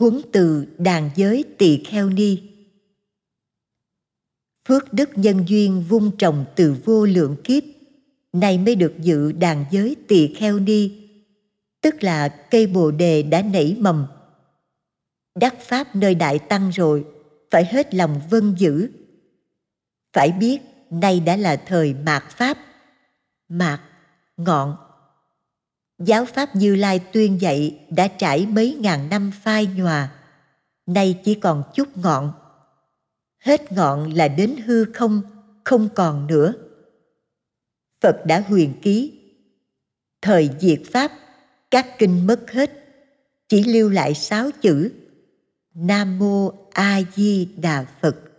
Huấn từ đàn giới tỳ kheo ni. Phước đức nhân duyên vun trồng từ vô lượng kiếp, nay mới được dự đàn giới tỳ kheo ni, tức là cây bồ đề đã nảy mầm. Đắc pháp nơi đại tăng rồi, phải hết lòng vâng giữ. Phải biết nay đã là thời mạt pháp. Mạt, ngọn. Giáo pháp Như Lai tuyên dạy đã trải mấy ngàn năm phai nhòa, nay chỉ còn chút ngọn. Hết ngọn là đến hư không, không còn nữa. Phật đã huyền ký, thời diệt pháp, các kinh mất hết, chỉ lưu lại 6 chữ: Nam Mô A Di Đà Phật.